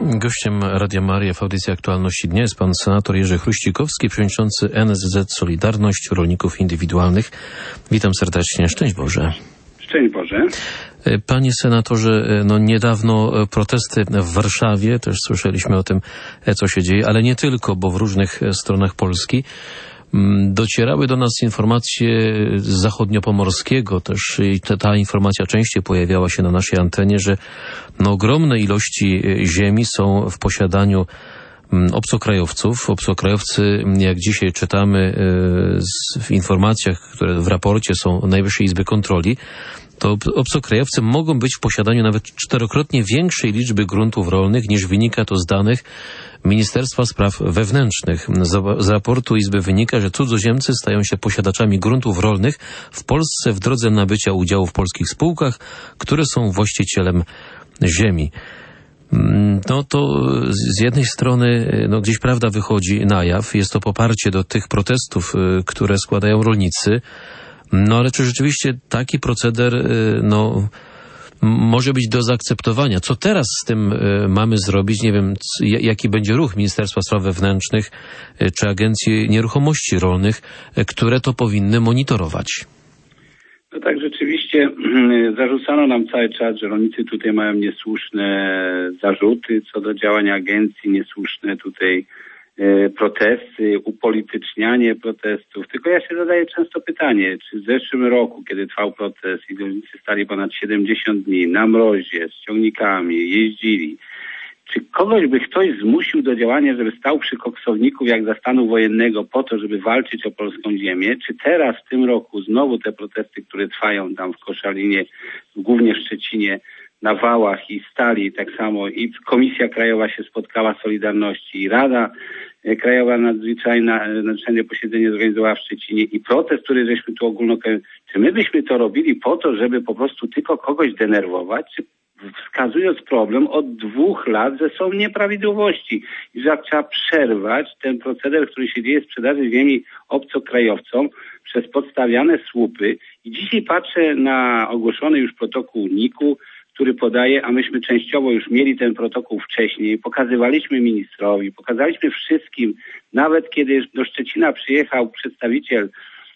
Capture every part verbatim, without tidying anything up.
Gościem Radia Maryja w audycji Aktualności Dnia jest pan senator Jerzy Chruścikowski, przewodniczący N S Z Solidarność Rolników Indywidualnych. Witam serdecznie. Szczęść Boże. Szczęść Boże. Panie senatorze, no niedawno protesty w Warszawie, też słyszeliśmy o tym, co się dzieje, ale nie tylko, bo w różnych stronach Polski docierały do nas informacje z zachodniopomorskiego, też ta, ta informacja częściej pojawiała się na naszej antenie, że no, ogromne ilości ziemi są w posiadaniu obcokrajowców. Obcokrajowcy, jak dzisiaj czytamy w informacjach, które w raporcie są Najwyższej Izby Kontroli, to obcokrajowcy mogą być w posiadaniu nawet czterokrotnie większej liczby gruntów rolnych, niż wynika to z danych Ministerstwa Spraw Wewnętrznych. Z raportu Izby wynika, że cudzoziemcy stają się posiadaczami gruntów rolnych w Polsce w drodze nabycia udziału w polskich spółkach, które są właścicielem ziemi. No to z jednej strony no gdzieś prawda wychodzi na jaw, jest to poparcie do tych protestów, które składają rolnicy. No ale czy rzeczywiście taki proceder no, może być do zaakceptowania? Co teraz z tym mamy zrobić? Nie wiem, jaki będzie ruch Ministerstwa Spraw Wewnętrznych czy Agencji Nieruchomości Rolnych, które to powinny monitorować. No tak, rzeczywiście zarzucano nam cały czas, że rolnicy tutaj mają niesłuszne zarzuty co do działania agencji, niesłuszne tutaj protesty, upolitycznianie protestów. Tylko ja się zadaję często pytanie, czy w zeszłym roku, kiedy trwał protest i rolnicy stali ponad siedemdziesiąt dni na mrozie, z ciągnikami, jeździli, czy kogoś by ktoś zmusił do działania, żeby stał przy koksowniku jak za stanu wojennego po to, żeby walczyć o polską ziemię? Czy teraz w tym roku znowu te protesty, które trwają tam w Koszalinie, głównie w Szczecinie, na Wałach i Stali tak samo i Komisja Krajowa się spotkała Solidarności i Rada Krajowa Nadzwyczajna, nadzwyczajne posiedzenie zorganizowała w Szczecinie i protest, który żeśmy tu ogólnokrajowy. Czy my byśmy to robili po to, żeby po prostu tylko kogoś denerwować, czy wskazując problem od dwóch lat, że są nieprawidłowości i że trzeba przerwać ten proceder, który się dzieje sprzedaży ziemi obcokrajowcom przez podstawiane słupy. I dzisiaj patrzę na ogłoszony już protokół N I K-u, który podaje, a myśmy częściowo już mieli ten protokół wcześniej, pokazywaliśmy ministrowi, pokazaliśmy wszystkim, nawet kiedy do Szczecina przyjechał przedstawiciel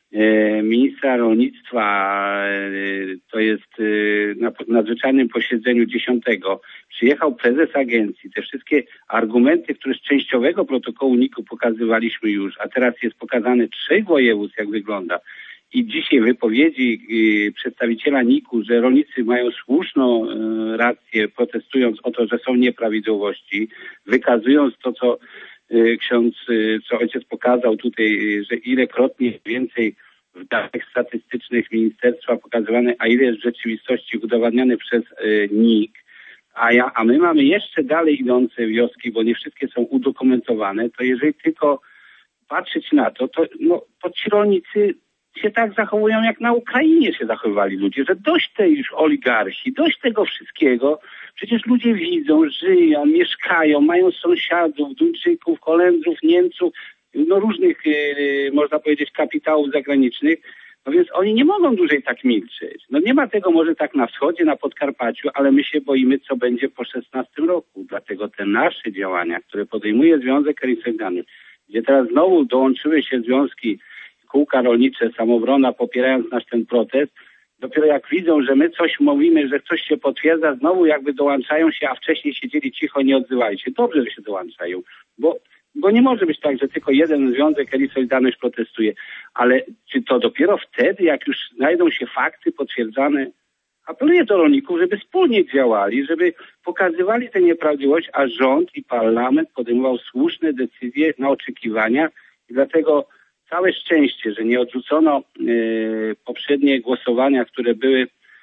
e, ministra rolnictwa, e, to jest e, na nadzwyczajnym posiedzeniu dziesiątego, przyjechał prezes agencji, te wszystkie argumenty, które z częściowego protokołu N I K-u pokazywaliśmy już, a teraz jest pokazane trzech województw, jak wygląda. I dzisiaj wypowiedzi y, przedstawiciela N I K-u, że rolnicy mają słuszną y, rację, protestując o to, że są nieprawidłowości, wykazując to, co y, ksiądz, y, co ojciec pokazał tutaj, y, że ilekrotnie więcej w danych statystycznych ministerstwa pokazywane, a ile jest w rzeczywistości udowadniane przez y, N I K, a, ja, a my mamy jeszcze dalej idące wnioski, bo nie wszystkie są udokumentowane, to jeżeli tylko patrzeć na to, to, no, to ci rolnicy się tak zachowują, jak na Ukrainie się zachowywali ludzie, że dość tej już oligarchii, dość tego wszystkiego. Przecież ludzie widzą, żyją, mieszkają, mają sąsiadów, Duńczyków, Holendrów, Niemców, no różnych, yy, można powiedzieć, kapitałów zagranicznych. No więc oni nie mogą dłużej tak milczeć. No nie ma tego może tak na wschodzie, na Podkarpaciu, ale my się boimy, co będzie po szesnastym roku. Dlatego te nasze działania, które podejmuje Związek Solidarnych, gdzie teraz znowu dołączyły się związki, kółka rolnicze, Samobrona, popierając nasz ten protest, dopiero jak widzą, że my coś mówimy, że coś się potwierdza, znowu jakby dołączają się, a wcześniej siedzieli cicho, nie odzywali się. Dobrze, że się dołączają, bo, bo nie może być tak, że tylko jeden związek Eli Solidarność protestuje. Ale czy to dopiero wtedy, jak już znajdą się fakty potwierdzane? Apeluję do rolników, żeby wspólnie działali, żeby pokazywali te nieprawidłowości, a rząd i parlament podejmował słuszne decyzje na oczekiwania i dlatego całe szczęście, że nie odrzucono y, poprzednie głosowania, które były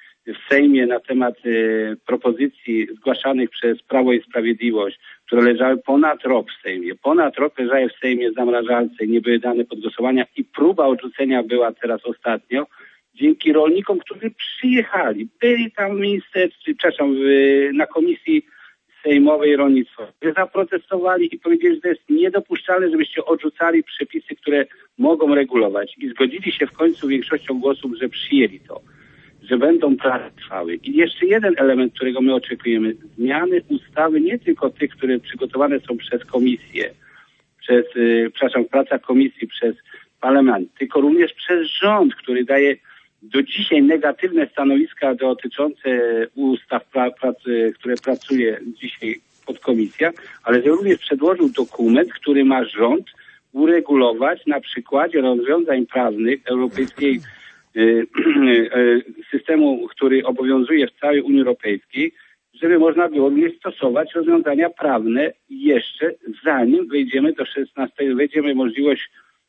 w Sejmie na temat y, propozycji zgłaszanych przez Prawo i Sprawiedliwość, które leżały ponad rok w Sejmie. Ponad rok leżały w Sejmie zamrażalce i nie były dane pod głosowania i próba odrzucenia była teraz ostatnio. Dzięki rolnikom, którzy przyjechali, byli tam w ministerstwie, przepraszam, w, na komisji sejmowej rolnictwa, zaprotestowali i powiedzieli, że to jest niedopuszczalne, żebyście odrzucali przepisy, które mogą regulować. I zgodzili się w końcu większością głosów, że przyjęli to. że będą prace trwały. I jeszcze jeden element, którego my oczekujemy. Zmiany ustawy nie tylko tych, które przygotowane są przez komisję, przez, yy, przepraszam, w pracach komisji przez parlament, tylko również przez rząd, który daje do dzisiaj negatywne stanowiska dotyczące ustaw, pra, pracy, które pracuje dzisiaj podkomisja, ale że również przedłożył dokument, który ma rząd uregulować na przykładzie rozwiązań prawnych europejskiej y, y, systemu, który obowiązuje w całej Unii Europejskiej, żeby można było również stosować rozwiązania prawne jeszcze zanim wejdziemy do szesnastego, wejdziemy możliwość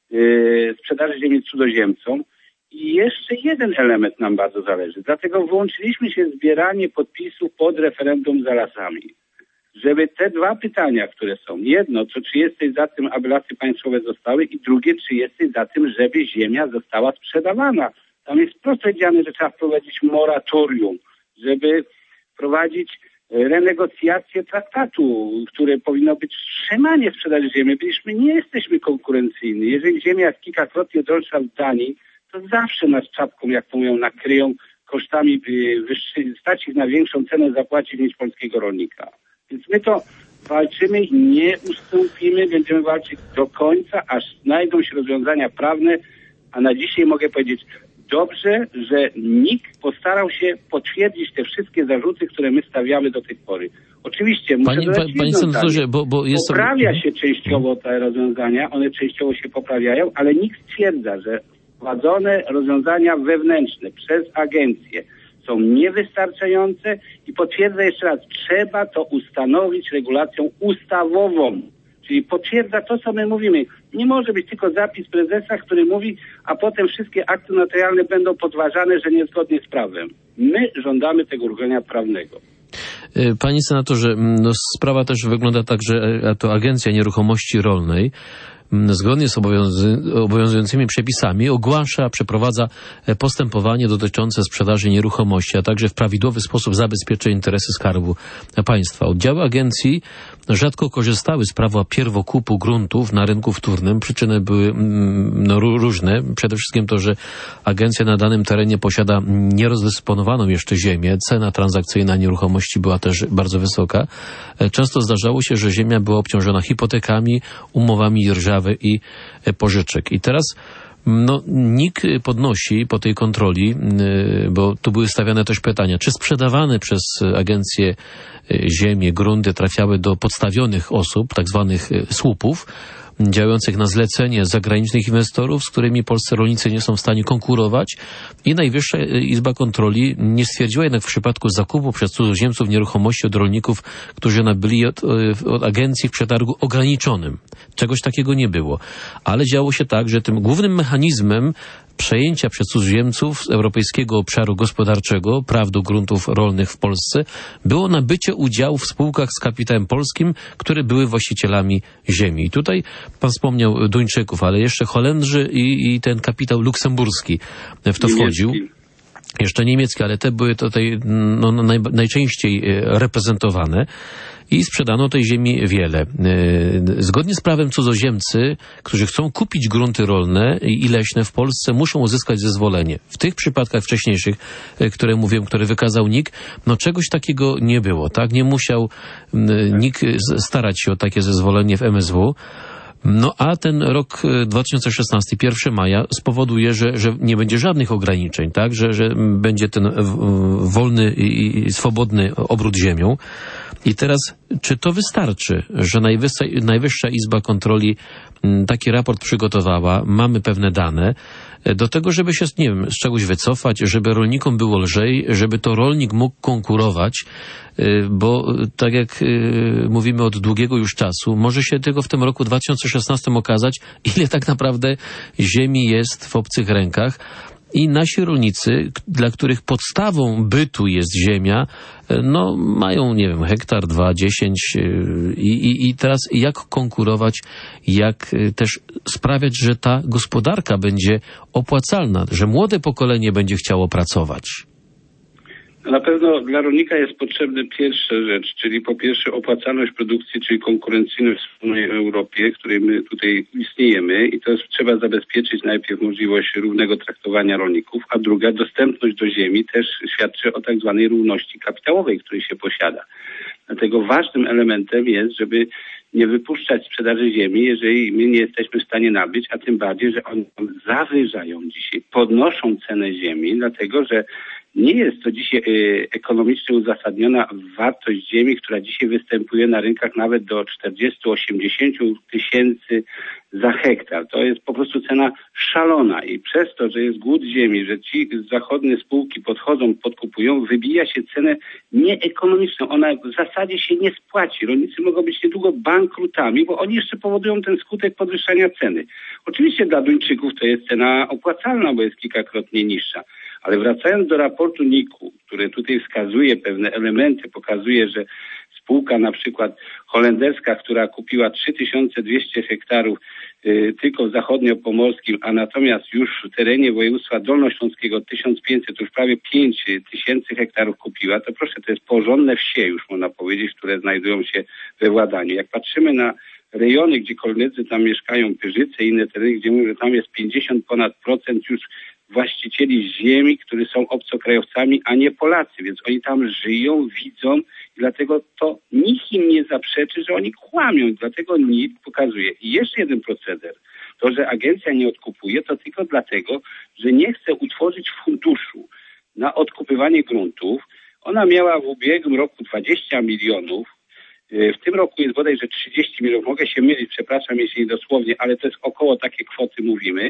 y, sprzedaży ziemi cudzoziemcom. I jeszcze jeden element nam bardzo zależy. Dlatego włączyliśmy się w zbieranie podpisów pod referendum za lasami. Żeby te dwa pytania, które są, jedno, to czy jesteś za tym, aby lasy państwowe zostały, i drugie, czy jesteś za tym, żeby ziemia została sprzedawana. Tam jest wprost powiedziane, że trzeba wprowadzić moratorium, żeby wprowadzić renegocjację traktatu, które powinno być wstrzymanie sprzedaży ziemi. Byliśmy, nie jesteśmy konkurencyjni. Jeżeli ziemia jest kilkakrotnie droższa w Danii, to zawsze nas czapką, jak to mówią, nakryją kosztami wyższymi, stać ich na większą cenę zapłacić niż polskiego rolnika. Więc my to walczymy i nie ustąpimy, będziemy walczyć do końca, aż znajdą się rozwiązania prawne, a na dzisiaj mogę powiedzieć, dobrze, że NIK postarał się potwierdzić te wszystkie zarzuty, które my stawiamy do tej pory. Oczywiście, muszę Panie, dodać panie senatorze, bo, bo jest... poprawia się częściowo te rozwiązania, one częściowo się poprawiają, ale NIK stwierdza, że wprowadzone rozwiązania wewnętrzne przez agencję są niewystarczające i potwierdza jeszcze raz, trzeba to ustanowić regulacją ustawową. Czyli potwierdza to, co my mówimy. Nie może być tylko zapis prezesa, który mówi, a potem wszystkie akty notarialne będą podważane, że niezgodnie z prawem. My żądamy tego uregulowania prawnego. Panie senatorze, no sprawa też wygląda tak, że to Agencja Nieruchomości Rolnej zgodnie z obowiązującymi przepisami ogłasza, przeprowadza postępowanie dotyczące sprzedaży nieruchomości, a także w prawidłowy sposób zabezpieczy interesy Skarbu Państwa. Oddziały agencji rzadko korzystały z prawa pierwokupu gruntów na rynku wtórnym. Przyczyny były no, różne. Przede wszystkim to, że agencja na danym terenie posiada nierozdysponowaną jeszcze ziemię. Cena transakcyjna nieruchomości była też bardzo wysoka. Często zdarzało się, że ziemia była obciążona hipotekami, umowami dzierżawy i pożyczek. I teraz no, NIK podnosi po tej kontroli, bo tu były stawiane też pytania, czy sprzedawane przez agencję ziemie, grunty trafiały do podstawionych osób, tak zwanych słupów, działających na zlecenie zagranicznych inwestorów, z którymi polscy rolnicy nie są w stanie konkurować. I Najwyższa Izba Kontroli nie stwierdziła jednak w przypadku zakupu przez cudzoziemców nieruchomości od rolników, którzy nabyli od, od agencji w przetargu ograniczonym. Czegoś takiego nie było. Ale działo się tak, że tym głównym mechanizmem przejęcia przez cudzoziemców z Europejskiego Obszaru Gospodarczego praw do gruntów rolnych w Polsce było nabycie udziałów w spółkach z kapitałem polskim, które były właścicielami ziemi. I tutaj pan wspomniał Duńczyków, ale jeszcze Holendrzy i, i ten kapitał luksemburski w to wchodził. Jeszcze niemiecki, ale te były tutaj no, naj, najczęściej reprezentowane. I sprzedano tej ziemi wiele. Zgodnie z prawem cudzoziemcy, którzy chcą kupić grunty rolne i leśne w Polsce, muszą uzyskać zezwolenie. W tych przypadkach wcześniejszych, które mówiłem, które wykazał NIK, no czegoś takiego nie było, tak? Nie musiał NIK starać się o takie zezwolenie w M S W. No a ten rok dwa tysiące szesnasty, pierwszego maja spowoduje, że, że nie będzie żadnych ograniczeń, tak? Że, że będzie ten wolny i swobodny obrót ziemią. I teraz, czy to wystarczy, że Najwyższa, Najwyższa Izba Kontroli taki raport przygotowała, mamy pewne dane, do tego, żeby się, nie wiem, z czegoś wycofać, żeby rolnikom było lżej, żeby to rolnik mógł konkurować, bo tak jak mówimy od długiego już czasu, może się tylko w tym roku dwa tysiące szesnastym okazać, ile tak naprawdę ziemi jest w obcych rękach. I nasi rolnicy, dla których podstawą bytu jest ziemia, no mają, nie wiem, hektar, dwa, dziesięć i, i, i teraz jak konkurować, jak też sprawiać, że ta gospodarka będzie opłacalna, że młode pokolenie będzie chciało pracować. Na pewno dla rolnika jest potrzebna pierwsza rzecz, czyli po pierwsze opłacalność produkcji, czyli konkurencyjność w wspólnej Europie, w której my tutaj istniejemy i to jest, trzeba zabezpieczyć najpierw możliwość równego traktowania rolników, a druga dostępność do ziemi też świadczy o tak zwanej równości kapitałowej, której się posiada. Dlatego ważnym elementem jest, żeby nie wypuszczać sprzedaży ziemi, jeżeli my nie jesteśmy w stanie nabyć, a tym bardziej, że oni zawyżają dzisiaj, podnoszą cenę ziemi, dlatego że nie jest to dzisiaj y, ekonomicznie uzasadniona wartość ziemi, która dzisiaj występuje na rynkach nawet do czterdzieści do osiemdziesięciu tysięcy za hektar. To jest po prostu cena szalona i przez to, że jest głód ziemi, że ci zachodnie spółki podchodzą, podkupują, wybija się cenę nieekonomiczną. Ona w zasadzie się nie spłaci. Rolnicy mogą być niedługo bankrutami, bo oni jeszcze powodują ten skutek podwyższania ceny. Oczywiście dla Duńczyków to jest cena opłacalna, bo jest kilkakrotnie niższa. Ale wracając do raportu N I K-u, który tutaj wskazuje pewne elementy, pokazuje, że spółka na przykład holenderska, która kupiła trzy tysiące dwieście hektarów y, tylko w zachodniopomorskim, a natomiast już w terenie województwa dolnośląskiego tysiąc pięćset, to już prawie pięć tysięcy hektarów kupiła, to proszę, to jest porządne wsie już można powiedzieć, które znajdują się we władaniu. Jak patrzymy na rejony, gdzie koledzy tam mieszkają, Pyrzyce i inne tereny, gdzie mówią, że tam jest pięćdziesiąt ponad procent już właścicieli ziemi, którzy są obcokrajowcami, a nie Polacy, więc oni tam żyją, widzą i dlatego to nikt im nie zaprzeczy, że oni kłamią, dlatego nikt pokazuje. I jeszcze jeden proceder, to, że agencja nie odkupuje, to tylko dlatego, że nie chce utworzyć funduszu na odkupywanie gruntów. Ona miała w ubiegłym roku dwadzieścia milionów, w tym roku jest bodajże trzydzieści milionów, mogę się mylić, przepraszam jeśli dosłownie, ale to jest około takie kwoty mówimy.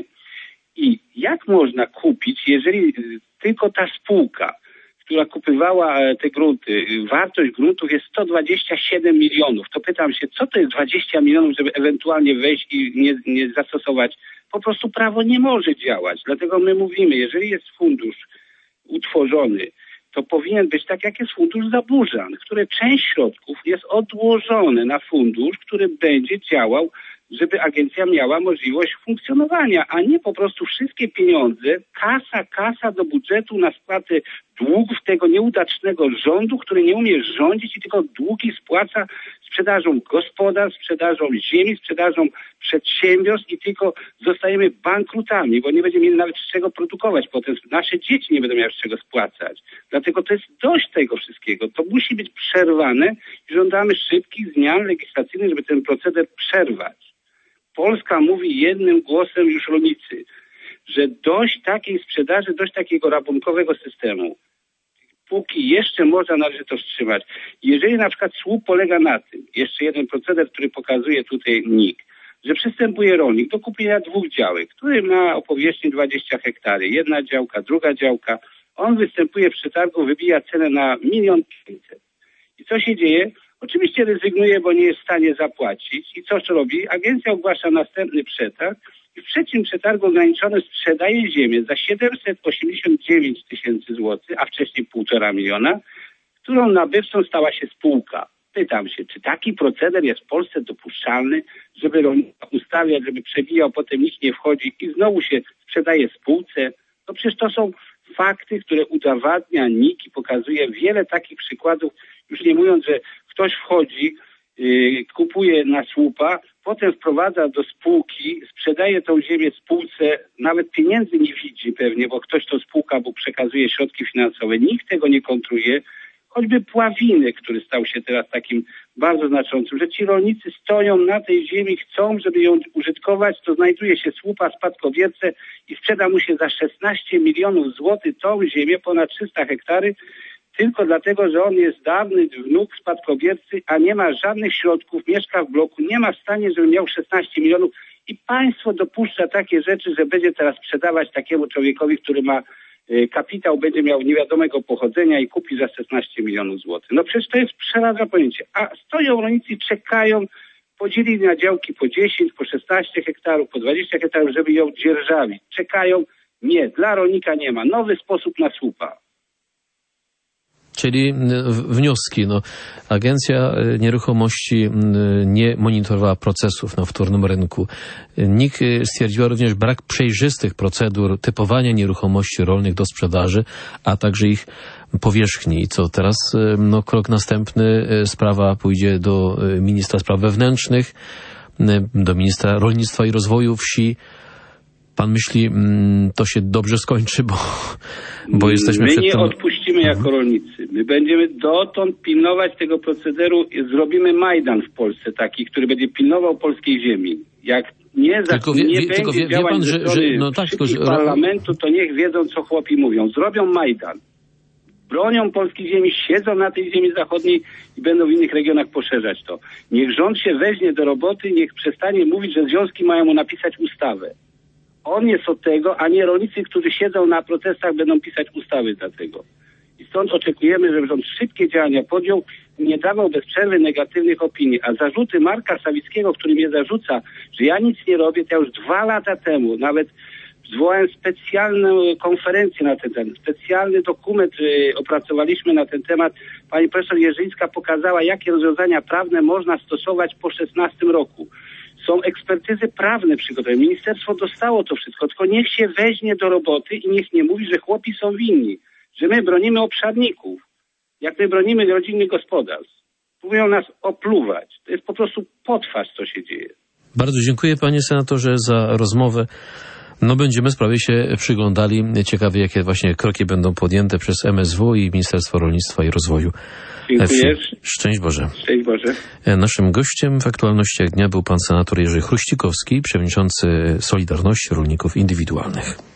I jak można kupić, jeżeli tylko ta spółka, która kupywała te grunty, wartość gruntów jest sto dwadzieścia siedem milionów, to pytam się, co to jest dwadzieścia milionów, żeby ewentualnie wejść i nie, nie zastosować? Po prostu prawo nie może działać. Dlatego my mówimy, jeżeli jest fundusz utworzony, to powinien być tak, jak jest fundusz zaburzan, który część środków jest odłożony na fundusz, który będzie działał, żeby agencja miała możliwość funkcjonowania, a nie po prostu wszystkie pieniądze, kasa, kasa do budżetu na spłatę długów tego nieudacznego rządu, który nie umie rządzić i tylko długi spłaca sprzedażą gospodarstw, sprzedażą ziemi, sprzedażą przedsiębiorstw i tylko zostajemy bankrutami, bo nie będziemy mieli nawet z czego produkować. Potem nasze dzieci nie będą miały z czego spłacać. Dlatego to jest dość tego wszystkiego. To musi być przerwane i żądamy szybkich zmian legislacyjnych, żeby ten proceder przerwać. Polska mówi jednym głosem już rolnicy, że dość takiej sprzedaży, dość takiego rabunkowego systemu. Póki jeszcze można, należy to wstrzymać. Jeżeli na przykład słup polega na tym, jeszcze jeden proceder, który pokazuje tutaj N I K, że przystępuje rolnik do kupienia dwóch działek, który ma o powierzchni dwadzieścia hektary. Jedna działka, druga działka. On występuje w przetargu, wybija cenę na milion pięćset. I co się dzieje? Oczywiście rezygnuje, bo nie jest w stanie zapłacić. I co robi? Agencja ogłasza następny przetarg i w trzecim przetargu ograniczony sprzedaje ziemię za siedemset osiemdziesiąt dziewięć tysięcy złotych, a wcześniej półtora miliona, którą nabywcą stała się spółka. Pytam się, czy taki proceder jest w Polsce dopuszczalny, żeby rolnika ustawiać, żeby przebijał, potem nikt nie wchodzi i znowu się sprzedaje spółce? No przecież to są fakty, które udowadnia N I K i pokazuje wiele takich przykładów, już nie mówiąc, że ktoś wchodzi, yy, kupuje na słupa, potem wprowadza do spółki, sprzedaje tą ziemię spółce, nawet pieniędzy nie widzi pewnie, bo ktoś to spółka, bo przekazuje środki finansowe. Nikt tego nie kontroluje. Choćby Pławiny, który stał się teraz takim bardzo znaczącym, że ci rolnicy stoją na tej ziemi, chcą, żeby ją użytkować, to znajduje się słupa, spadkobiercę i sprzeda mu się za szesnaście milionów złotych tą ziemię, ponad trzysta hektary, tylko dlatego, że on jest dawny wnuk spadkobiercy, a nie ma żadnych środków, mieszka w bloku, nie ma w stanie, żeby miał szesnaście milionów i państwo dopuszcza takie rzeczy, że będzie teraz sprzedawać takiemu człowiekowi, który ma kapitał, będzie miał niewiadomego pochodzenia i kupi za szesnaście milionów złotych. No przecież to jest przeraża pojęcie. A stoją rolnicy i czekają, podzielili na działki po dziesięć, po szesnaście hektarów, po dwadzieścia hektarów, żeby ją dzierżawić. Czekają. Nie, dla rolnika nie ma. Nowy sposób na słupa. Czyli wnioski. No, Agencja Nieruchomości nie monitorowała procesów na wtórnym rynku. N I K stwierdziła również brak przejrzystych procedur typowania nieruchomości rolnych do sprzedaży, a także ich powierzchni. I co teraz? No, krok następny. Sprawa pójdzie do ministra spraw wewnętrznych, do ministra rolnictwa i rozwoju wsi. Pan myśli, to się dobrze skończy, bo, bo jesteśmy My przed nie tym... odpuścimy jako rolnicy. My będziemy dotąd pilnować tego procederu i zrobimy Majdan w Polsce taki, który będzie pilnował polskiej ziemi. Jak nie, za, Tylko wie, nie wie, będzie tylko wie, wie działań pan, ze że, strony że no tak, tylko, że... parlamentu, to niech wiedzą, co chłopi mówią. Zrobią Majdan. Bronią polskiej ziemi, siedzą na tej ziemi zachodniej i będą w innych regionach poszerzać to. Niech rząd się weźmie do roboty, niech przestanie mówić, że związki mają mu napisać ustawę. On jest od tego, a nie rolnicy, którzy siedzą na protestach, będą pisać ustawy dla tego. I stąd oczekujemy, żeby rząd szybkie działania podjął i nie dawał bez przerwy negatywnych opinii. A zarzuty Marka Sawickiego, który mnie zarzuca, że ja nic nie robię, to ja już dwa lata temu nawet zwołałem specjalną konferencję na ten temat. Specjalny dokument y, opracowaliśmy na ten temat. Pani profesor Jerzyńska pokazała, jakie rozwiązania prawne można stosować po szesnastym roku. Są ekspertyzy prawne przygotowane. Ministerstwo dostało to wszystko, tylko niech się weźmie do roboty i niech nie mówi, że chłopi są winni, że my bronimy obszarników, jak my bronimy rodzinnych gospodarstw. Próbują nas opluwać. To jest po prostu potwarz, co się dzieje. Bardzo dziękuję, panie senatorze, za rozmowę. No, będziemy sprawie się przyglądali. Ciekawe, jakie właśnie kroki będą podjęte przez M S W i Ministerstwo Rolnictwa i Rozwoju. Dziękuję. Szczęść Boże. Szczęść Boże. Naszym gościem w aktualnościach dnia był pan senator Jerzy Chruścikowski, przewodniczący Solidarności Rolników Indywidualnych.